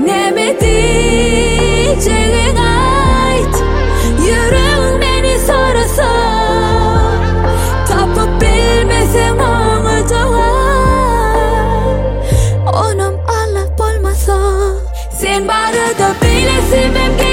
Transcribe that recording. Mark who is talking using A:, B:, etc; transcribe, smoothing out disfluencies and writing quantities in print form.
A: neme diyeceğin ait. Yüreğin beni sorasa, tapıp bilmesen onu cevap. Onum Allah olmasa, sen barıda bilesin ben